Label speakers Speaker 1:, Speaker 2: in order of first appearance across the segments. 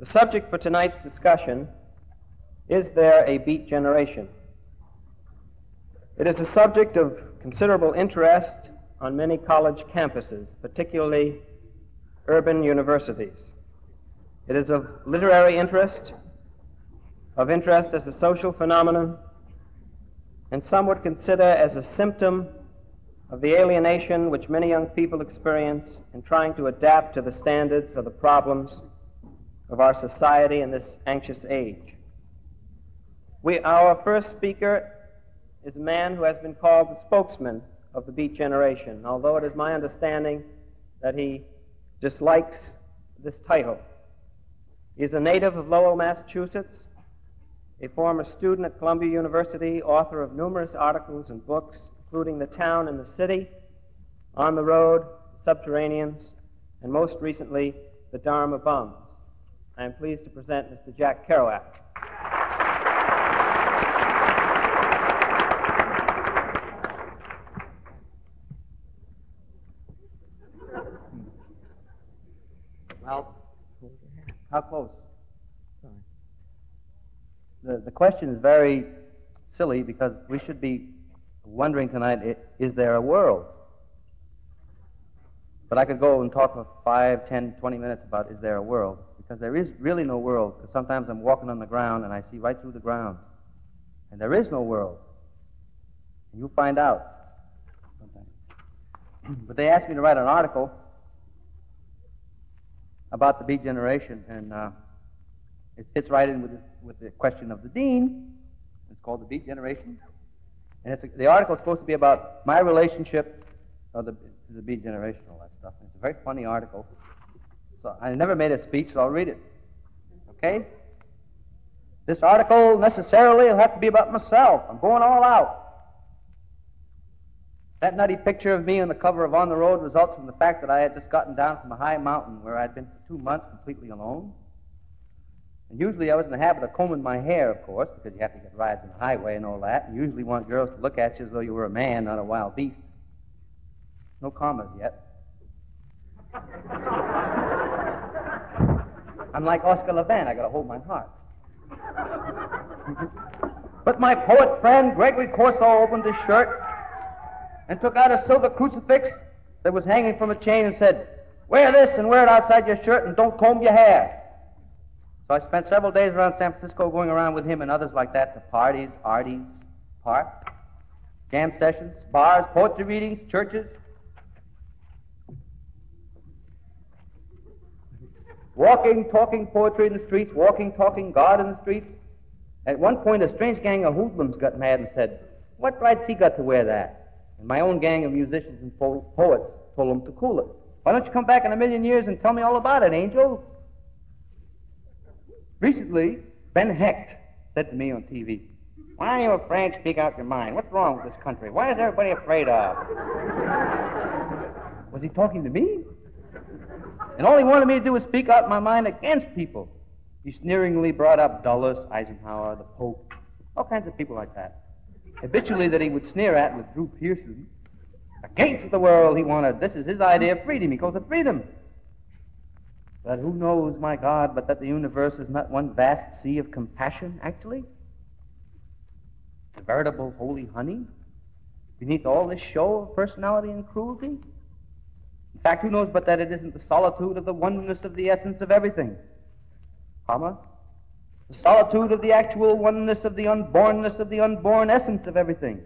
Speaker 1: subject for tonight's discussion, is there a beat generation? It is a subject of considerable interest on many college campuses, particularly urban universities. It is of literary interest, of interest as a social phenomenon, and some would consider as a symptom of the alienation which many young people experience in trying to adapt to the standards of the problems of our society in this anxious age. Our first speaker is a man who has been called the spokesman of the beat generation, although it is my understanding that he dislikes this title. He is a native of Lowell, Massachusetts, a former student at Columbia University, author of numerous articles and books, including The Town and the City, On the Road, Subterraneans, and most recently, The Dharma Bums. I am pleased to present Mr. Jack Kerouac. Well, how close? Sorry. The question is very silly because we should be wondering tonight, is there a world? But I could go and talk for 5, 10, 20 minutes about is there a world, because there is really no world, because sometimes I'm walking on the ground and I see right through the ground, and there is no world. And you'll find out sometime. But they asked me to write an article about the beat generation, and it fits right in with the question of the dean. It's called the beat generation. And the article is supposed to be about my relationship to the beat generation, all that stuff. And it's a very funny article. So I never made a speech, so I'll read it. Okay? This article necessarily will have to be about myself. I'm going all out. That nutty picture of me on the cover of On the Road results from the fact that I had just gotten down from a high mountain where I'd been for 2 months completely alone. And usually I was in the habit of combing my hair, of course, because you have to get rides on the highway and all that. And you usually want girls to look at you as though you were a man, not a wild beast. No commas yet. I'm like Oscar Levant. I got to hold my heart. But my poet friend, Gregory Corso, opened his shirt and took out a silver crucifix that was hanging from a chain and said, "Wear this and wear it outside your shirt and don't comb your hair." So I spent several days around San Francisco going around with him and others like that to parties, arties, parks, jam sessions, bars, poetry readings, churches. Walking, talking poetry in the streets, walking, talking God in the streets. At one point, a strange gang of hoodlums got mad and said, "What right's he got to wear that?" And my own gang of musicians and poets told him to cool it. "Why don't you come back in a million years and tell me all about it, angels?" Recently, Ben Hecht said to me on TV, "Why are you afraid to speak out your mind? What's wrong with this country? Why is everybody afraid of?" Was he talking to me? And all he wanted me to do was speak out my mind against people. He sneeringly brought up Dulles, Eisenhower, the Pope, all kinds of people like that. Habitually that he would sneer at with Drew Pearson. Against the world, he wanted. This is his idea of freedom. He calls it freedom. But who knows, my God, but that the universe is not one vast sea of compassion, actually? A veritable holy honey beneath all this show of personality and cruelty? In fact, who knows but that it isn't the solitude of the oneness of the essence of everything? The solitude of the actual oneness of the unbornness of the unborn essence of everything.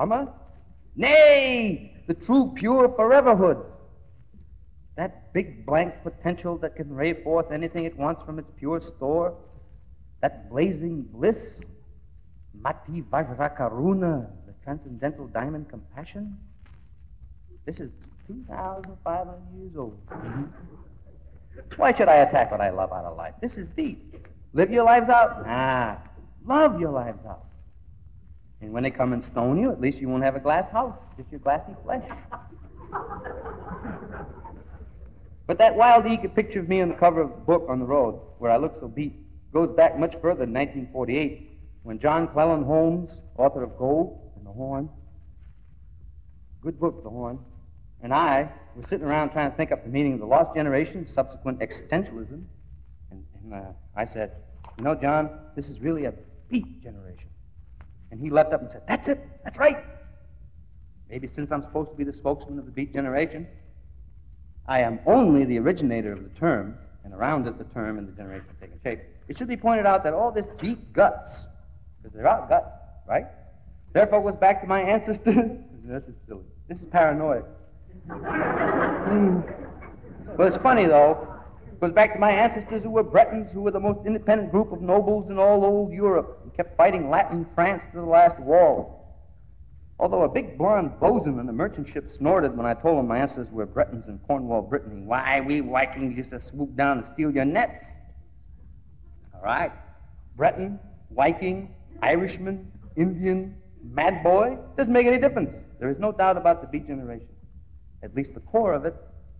Speaker 1: Nay, the true, pure foreverhood. That big blank potential that can ray forth anything it wants from its pure store. That blazing bliss. Mati Vajrakaruna, the transcendental diamond compassion. This is 2,500 years old. Why should I attack what I love out of life? This is deep. Live your lives out? Nah. Love your lives out. And when they come and stone you, at least you won't have a glass house, just your glassy flesh. But that wild eager picture of me on the cover of the book On the Road, where I look so beat, goes back much further than 1948, when John Cleland Holmes, author of Gold and The Horn, good book, The Horn, and I were sitting around trying to think up the meaning of the lost generation, subsequent existentialism, and And I said, you know, John, this is really a beat generation. And he leapt up and said, that's it, that's right. Maybe since I'm supposed to be the spokesman of the beat generation, I am only the originator of the term, and around it the term and the generation have taken shape. It should be pointed out that all this beat guts, because they're out guts, right? Therefore goes back to my ancestors. This is silly. This is paranoid. But it's funny, though. It goes back to my ancestors who were Bretons, who were the most independent group of nobles in all old Europe, and kept fighting Latin France to the last wall. Although a big blonde bosun on the merchant ship snorted when I told him my ancestors were Bretons in Cornwall, Brittany. Why, we Vikings used to swoop down and steal your nets. All right. Breton, Viking, Irishman, Indian, mad boy, doesn't make any difference. There is no doubt about the beat generation. At least the core of it,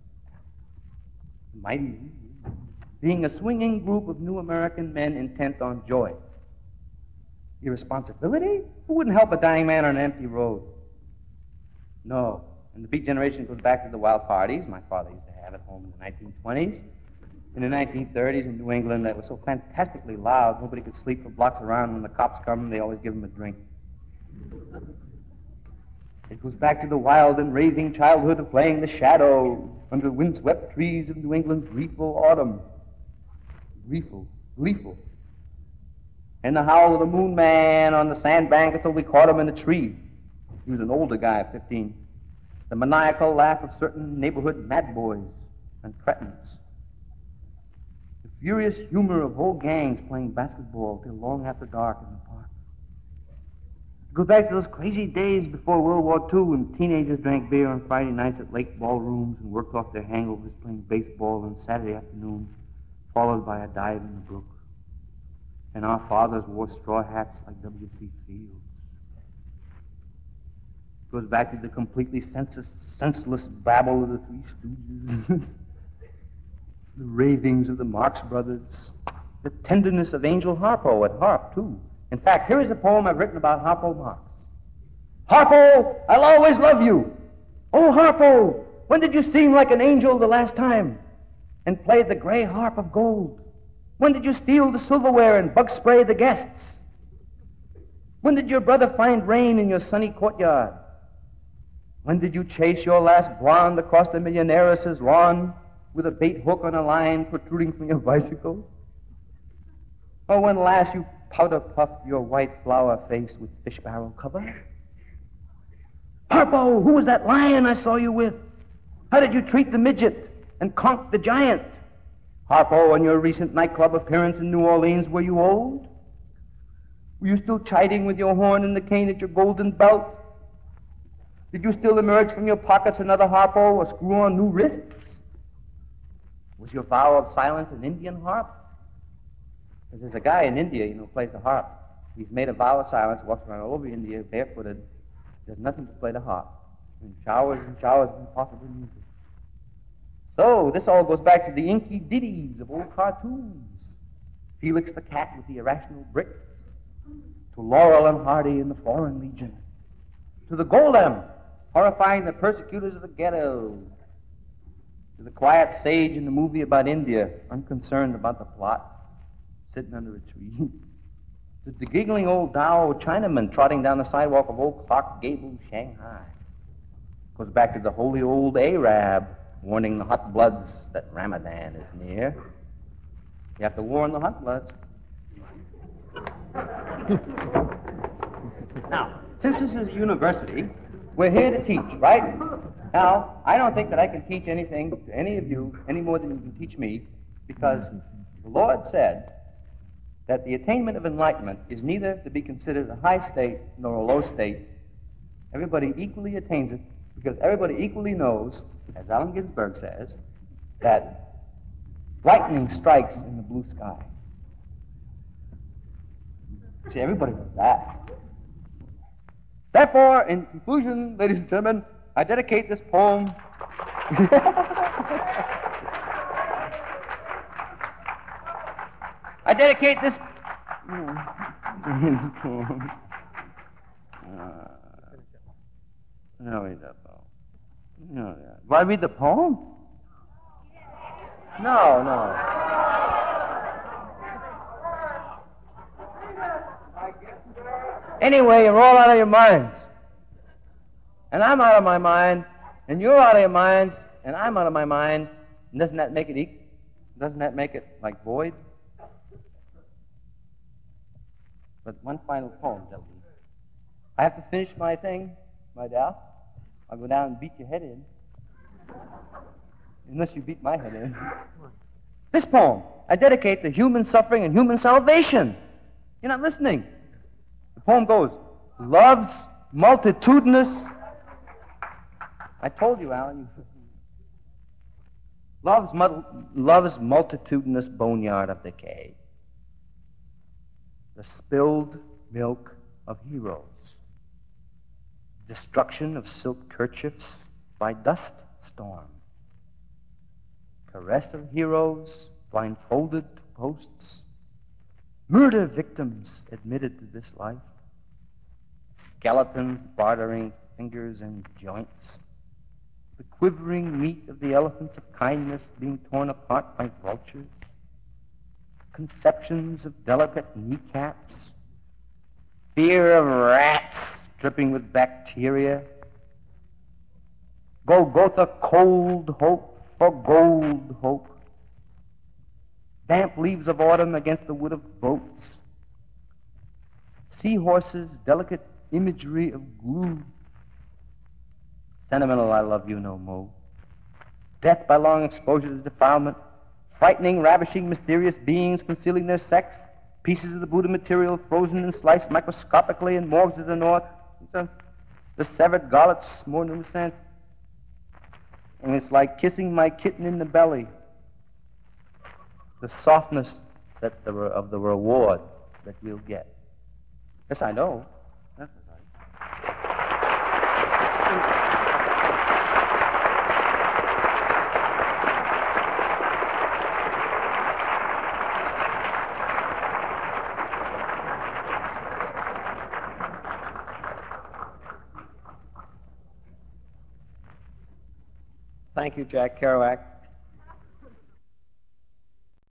Speaker 1: mighty, being a swinging group of new American men intent on joy. Irresponsibility? Who wouldn't help a dying man on an empty road? No. And the beat generation goes back to the wild parties my father used to have at home in the 1920s. In the 1930s in New England, that was so fantastically loud, nobody could sleep for blocks around. When the cops come, they always give them a drink. It goes back to the wild and raving childhood of playing the shadow under windswept trees of New England's gleeful autumn. Gleeful. And the howl of the moon man on the sandbank until we caught him in a tree. He was an older guy, 15. The maniacal laugh of certain neighborhood mad boys and cretins. The furious humor of whole gangs playing basketball till long after dark in the park. Go back to those crazy days before World War II when teenagers drank beer on Friday nights at lake ballrooms and worked off their hangovers playing baseball on Saturday afternoon, followed by a dive in the brook. And our fathers wore straw hats like W.C. Fields. It goes back to the completely senseless babble of the Three Stooges, the ravings of the Marx Brothers, the tenderness of Angel Harpo at harp, too. In fact, here is a poem I've written about Harpo Marx. Harpo, I'll always love you. Oh, Harpo, when did you sing like an angel the last time and play the gray harp of gold? When did you steal the silverware and bug spray the guests? When did your brother find rain in your sunny courtyard? When did you chase your last blonde across the millionaire's lawn with a bait hook on a line protruding from your bicycle? Or when last you powder-puffed your white flower face with fish barrel cover? Harpo, who was that lion I saw you with? How did you treat the midget and conk the giant? Harpo, on your recent nightclub appearance in New Orleans, were you old? Were you still chiding with your horn and the cane at your golden belt? Did you still emerge from your pockets another Harpo or screw on new wrists? Was your vow of silence an Indian harp? Because there's a guy in India, plays the harp. He's made a vow of silence, walks around all over India, barefooted, does nothing but play the harp. And showers of impossible music. So, this all goes back to the inky ditties of old cartoons. Felix the cat with the irrational brick, to Laurel and Hardy in the Foreign Legion, to the Golem, horrifying the persecutors of the ghetto, to the quiet sage in the movie about India, unconcerned about the plot, sitting under a tree, to the giggling old Tao Chinaman trotting down the sidewalk of old Clark Gable, Shanghai. Goes back to the holy old Arab, warning the hot bloods that Ramadan is near. You have to warn the hot bloods. Now, since this is a university, we're here to teach, right? Now, I don't think that I can teach anything to any of you any more than you can teach me, because the Lord said that the attainment of enlightenment is neither to be considered a high state nor a low state. Everybody equally attains it, because everybody equally knows, as Allen Ginsberg says, that lightning strikes in the blue sky. See, everybody knows that. Therefore, in conclusion, ladies and gentlemen, I dedicate this poem I dedicate this no, read that poem. No, yeah. Do I read the poem? No. Anyway, you're all out of your minds. And I'm out of my mind, and you're out of your minds, and I'm out of my mind. And doesn't that make it equal? Doesn't that make it like void? But one final poem, gentlemen. I have to finish my thing, my dear. I'll go down and beat your head in. Unless you beat my head in. This poem, I dedicate to human suffering and human salvation. You're not listening. The poem goes, love's multitudinous. I told you, Alan. Love's multitudinous boneyard of decay. The spilled milk of heroes. Destruction of silk kerchiefs by dust storm. Caress of heroes blindfolded to posts. Murder victims admitted to this life. Skeletons bartering fingers and joints. The quivering meat of the elephants of kindness being torn apart by vultures. Conceptions of delicate kneecaps. Fear of rats dripping with bacteria. Golgotha cold hope for gold hope. Damp leaves of autumn against the wood of boats. Seahorses, delicate imagery of glue. Sentimental I love you no more. Death by long exposure to defilement. Frightening, ravishing, mysterious beings concealing their sex. Pieces of the Buddha material frozen and sliced microscopically in morgues of the north. The severed gollets more than the sense. And it's like kissing my kitten in the belly. The softness of the reward that we'll get. Yes, I know. That's right.
Speaker 2: Thank you, Jack Kerouac.